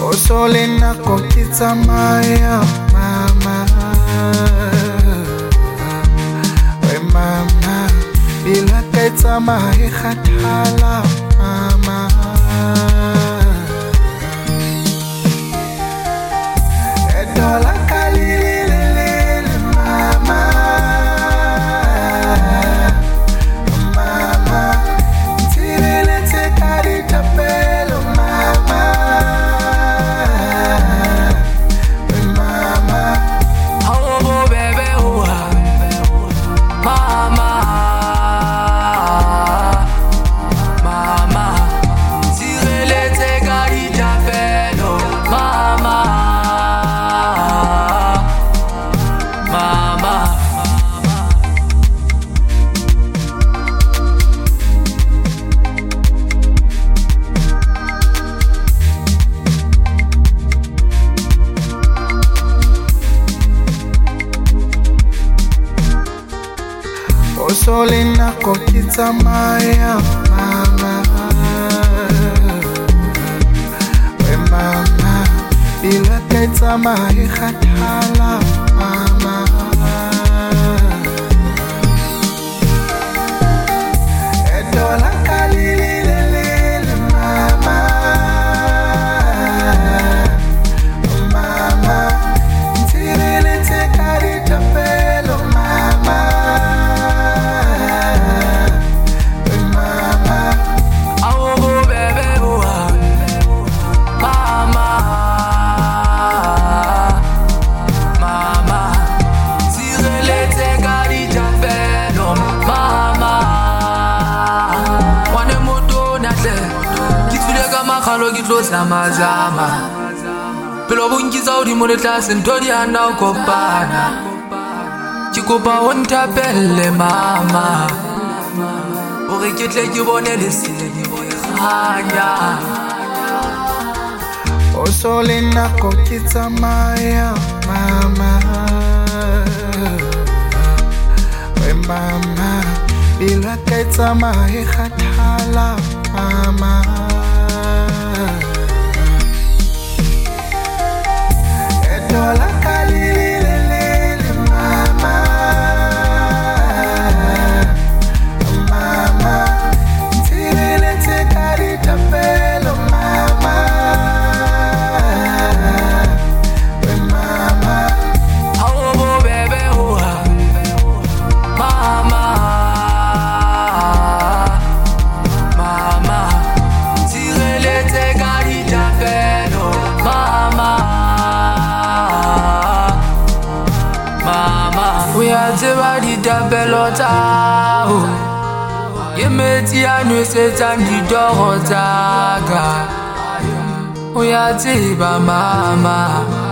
Osolena kokitsa maya mama. We mama, bila kaitsa mahi khathala mama. Edola kalililele mama. Mama, tirele te karita pelo mama. Osolena kokitsa maya mama. We mama, bila kaitsa mahi khathala mama. Edola kalililele mama. Mama, tirele te karita pelo mama. Zama zama Pelo bunkiza udi mone klase ntodi ana ukopana Chikopa ontapele mama Ore kitle kibone lesile khanya Osolena kokitsa maya mama. We mama, bila kaitsa mahi khathala mama. Edola kalililele mama. Mama, tirele te karita pelo mama. We mama, oh baby mama mama tirele te karita pelo mama. Uyazibadi tabelota Yemeti anusezandi dorotaga Uyaziba mama